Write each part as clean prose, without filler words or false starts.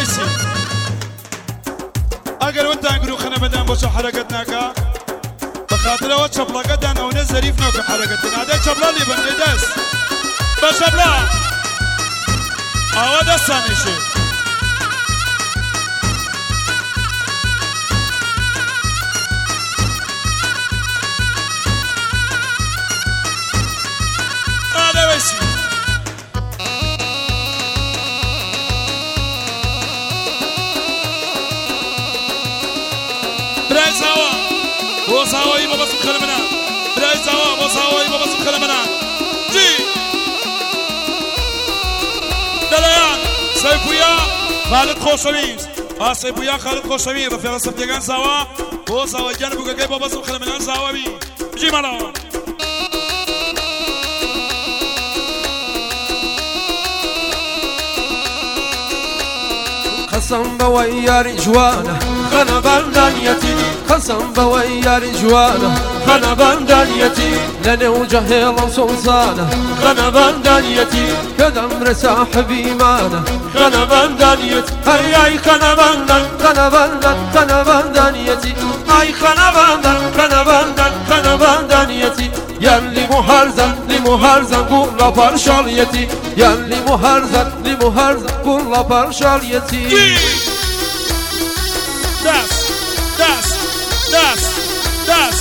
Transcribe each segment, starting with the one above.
ويسي اگر وانت انقرو خنا بدان بوشو حركتناكا بخاطر اوت شبلا قدان او نزريف نوك حركتنا هذا شبلا لي بندي دس بشبلا او دساني شي هذا ويسي براي سوا بو ساوي بابا سبخل منا براي سوا بو ساوي بابا سبخل منا جي دليان سيفويا خالد خوشويز سيفويا خالد خوشويز رفيق سبتيغان سوا بو ساوي جانبو كاكي بابا سبخل منا سوا بي جي مالا قسم بويا رجوانا خنا بندانيتي قسم بويا رجوانا خنا بندانيتي لنا وجهيلا سلطانا خنا بندانيتي كدم رسا حبيبانا خنا بندانيتي هاي خنا بندان خنا بندان خنا بندانيتي هاي خنا بندان خنا بندان خنا بندانيتي يلي لمهرزن قول بارشاليتي يلي لمهرزن قول بارشاليتي داس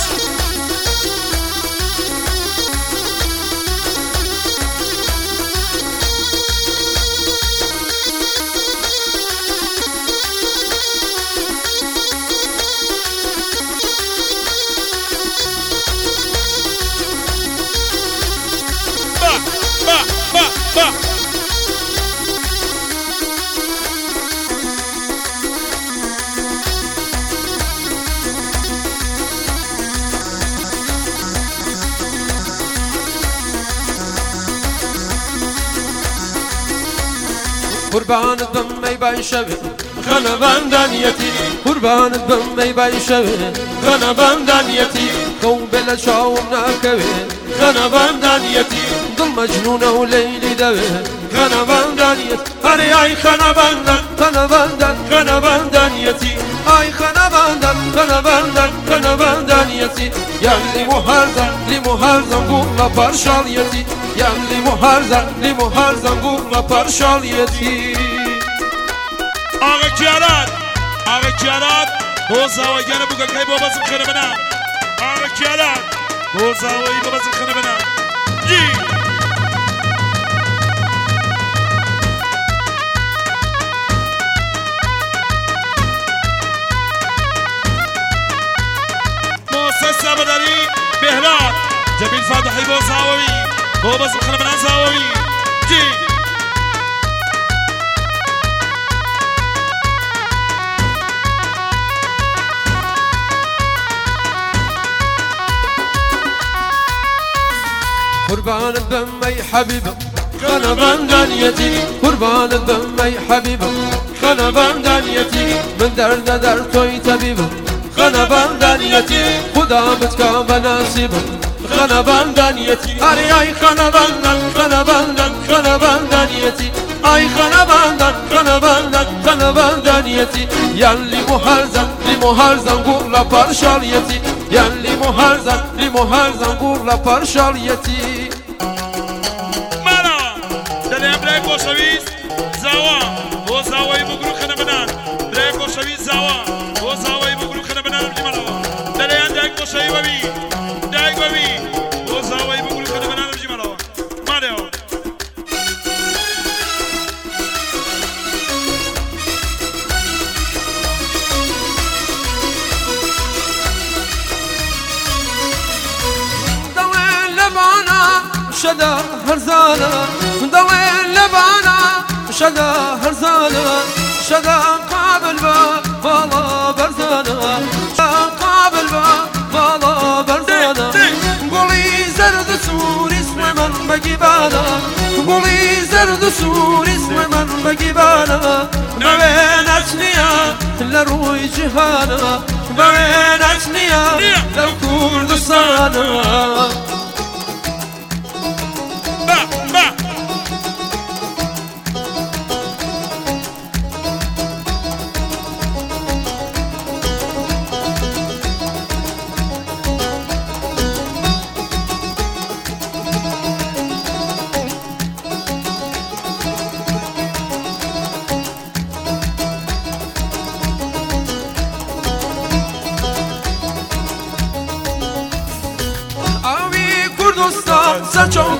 با قربان الضمي بايشوي خنا بندانيتي قربان الضمي بايشوي خنا بندانيتي قوم بلا شاونا كوي خنا بندانيتي ضل مجنونة وليلي دوي خنا بندانيتي هري اي خنا بندان خنا بندان خنا بندانيتي اي خنا بندان خنا بندان خنا بندانيتي يلي لمهرزن قول بارشاليتي يلي لمهرزن قول بارشاليتي آقا کیارات بوزاوی گنه بگه که بابا زمخنه بنا آقا کیارات بوزاوی بابا زمخنه بنا جی موسس بدری بهراد جمیل فاتحی بوزاوی بابا زمخنه بنا زاوی جی قربان الدمي حبيبه خنا بندانيتي قربان الدمي حبيبه خنا بندانيتي من درد توي طبيبه خنا بندانيتي خدا بتكا بناسيبه خنا بندانيتي اي خنا بندان خنا بندان خنا بندانيتي اي خنا بندانيتي يلي لمهرزن قول بارشاليتي يلي لمهرزن قول بارشاليتي شویز زاوا و زاوای بگرو خنه بنان درک و شویز زاوا و زاوای بگرو خنه بنان بجمالو دلیان درک و شوی ببی درک ببی و زاوای بگرو خنه بنان بجمالو ماریو دليل لبانا شدا هرزانا دليل لبانا شدا هرزانا شدا قابل بالا برزانا قابل بالا برزانا قولي زرد سور اسم من بجبانا قولي زرد سور اسم من بجبانا بوين أشنيا لروي جهانا بوين أشنيا لو كردستانا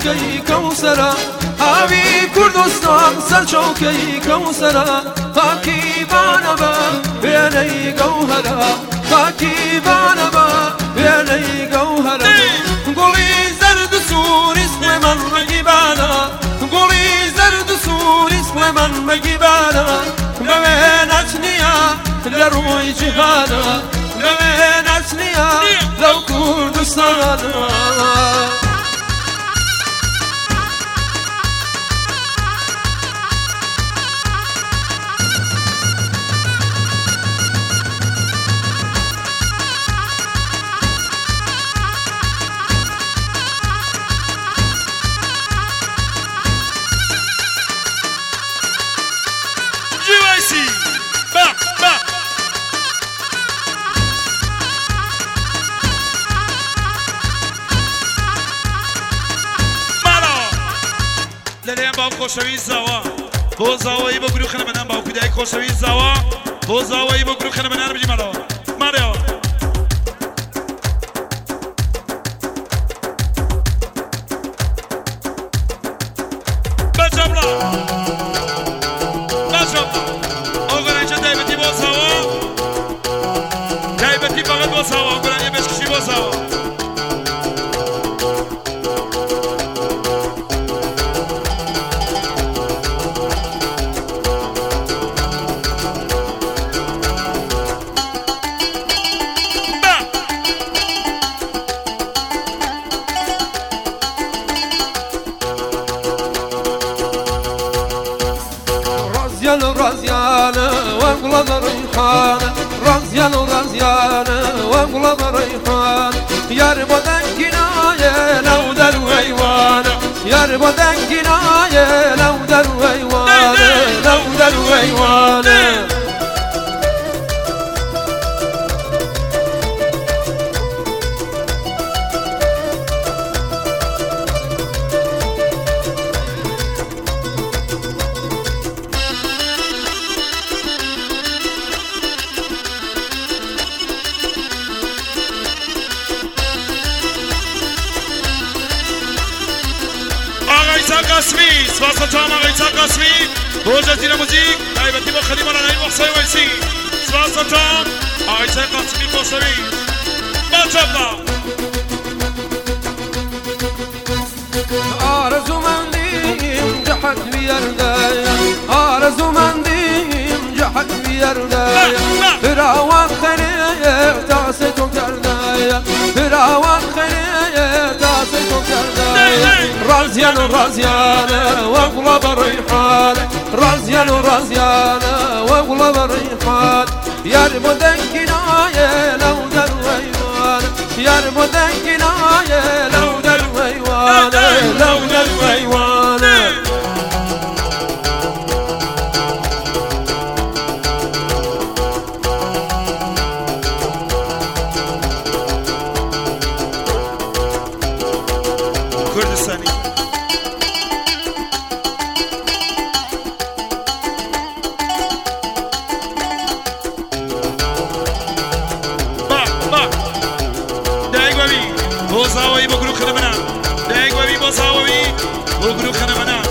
چوکی کوسرا آبی کردستان سر چوکی کوسرا خاکی بانبا بینی گوهرا خاکی بانبا بینی گوهرا گلی زرد سور اسم من مگیبانا گلی زرد سور اسم من مگیبانا بوینت نیا لروی جهانا بوینت نیا لو کردستانا لەلێم باو خۆشەویست زاوە بۆ زاوایی بۆ گرو خەنەبەنان باو کودای خۆشەویست زاوە بۆ زاوایی بۆ گرو خەنەبەنان بژی ماڵەوە ماڕێەوە بەجەبڵە بەجەبڵە ئەو گەرانچە تایبەتی بۆ زاوە تایبەتی فەقەت بۆ زاوە ئەو گەرانیە بێشکشی بۆ زاوە رازيانة وقلب ريحانة رازيانة وقلب ريحانة يا ربدن كناية لو در ويوانا يا ربدن كناية لو در ويوانا لو در ويوانا قاسمی سپاس تو هم آقای قاسمی بۆ جەزیرە موزیک تایبەتی بۆ خەلیمە لەلای وەقسەی وەیسی سپاس تو هم آقای قاسمی خۆشەویست بەجەبڵە آرزومندیم جهت بیاردایا آرزومندیم جهت بیاردایا فراوان خیریه تاس تو کردایا فراوان خیریه تاس تو کردایا رازیانو وقلب ریحانه رازیانو وقلب ریحانه یار بودن کنایه لو در ویوانه یار بودن کنایه لو در ویوانه لو در ویوانه کوردستانی بۆ زاوایی بۆ گرو خەنەبەنان دایگوەوی بۆ زاوەوی بۆ گرو خەنەبەنان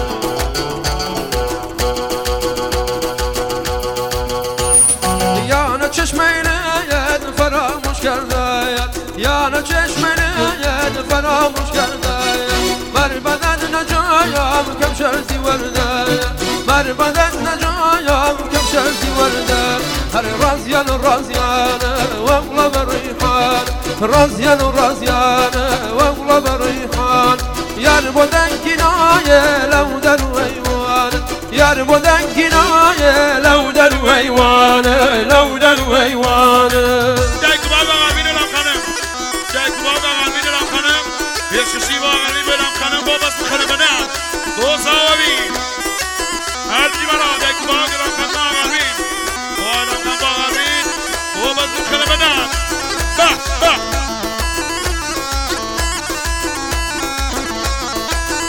یانە چشمەیت فراموش کردایە یانە چشمەیت فراموش کردایە مربەدەن نەجایم کەم شەرتی وەردایە مربەدەن نەجایم کەم شەرتی وەردایە هەر رازیانە وەقلب ریحان رازيانة وقلب ريحان يار بودن كناية لو در ويوان يار بودن كناية لو در ويوان لو در ويوان دايك بابا غامين الام خانم دايك بابا غامين الام خانم بيشكشي بابا غامين الام خانم بو بس خانمنا بو زاوي هرجي مرا دايك بابا الام خانم غامين بو الام خانم غامين بو بس خانمنا با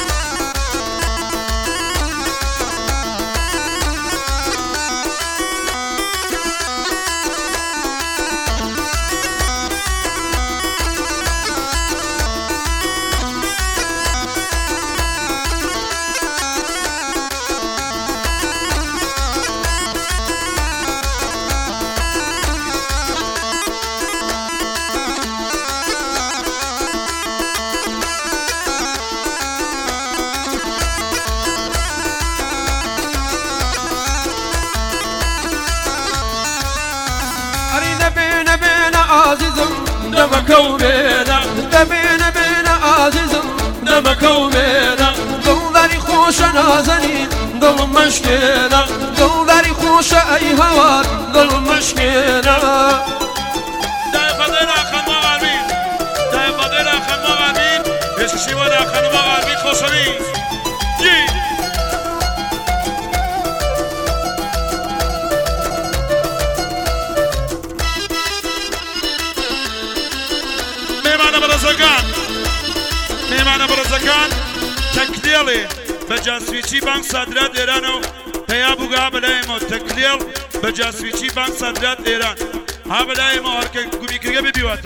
عزيزم دمكو بينا دبينا بينا عزيزم دمكو بينا دلداري خوش نازنين دل مشكينا دلداري خوش اي هوار دل مشكينا داي قدر اخن مغاربين داي قدر اخن مغاربين بشكشي ودا اخن مغاربين خوشويز جي ميمانه برزقان ميمانه برزقان تكليلي بجاسويچی بانک صادرات ایران و پیا بوگا بلایم تکلیل بجاسویچی بانک صادرات ایران ها بلایم هر که گویی که بیواتو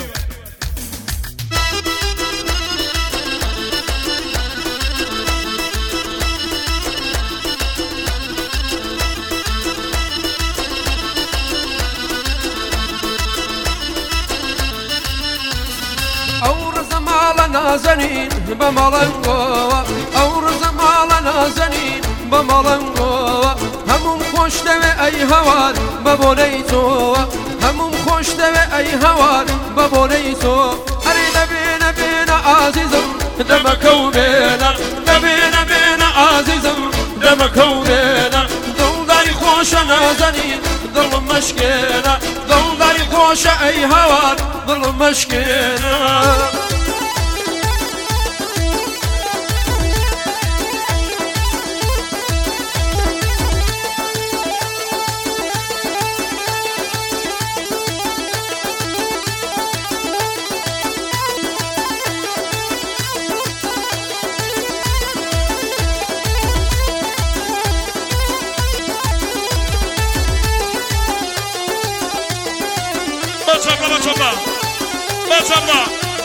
نازنين بمالنقوا أورز مال نازنين بمالنقوا همون خوش دوي أي هوار ببونيتو همون خوش دوي أي هوار ببونيتو أريد بينا بينا عزيزم دمكو بينا بينا بينا عزيزم دمكو بينا دلداري خوش نازنين دل مشكينا دلداري خوش أي هوار دل مشكينا Başabla.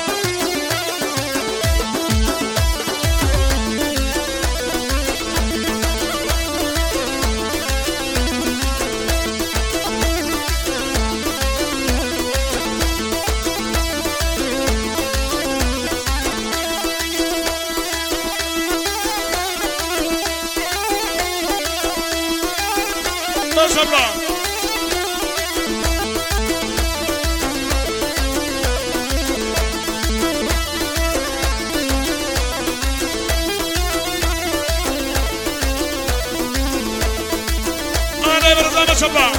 Başabla. Başabla.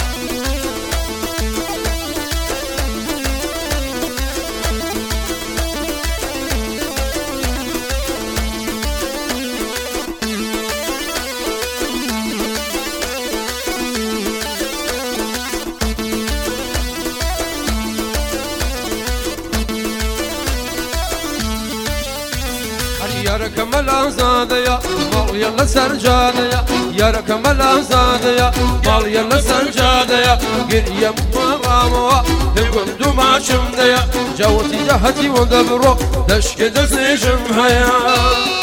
يا كمال آزاد يا مال يلا سرجاد يا يا كمال آزاد يا مال يلا سرجاد يا قريم مغاموا تقول دما شمد يا جوتي جهتي ودبرو دشك دسني شمها يا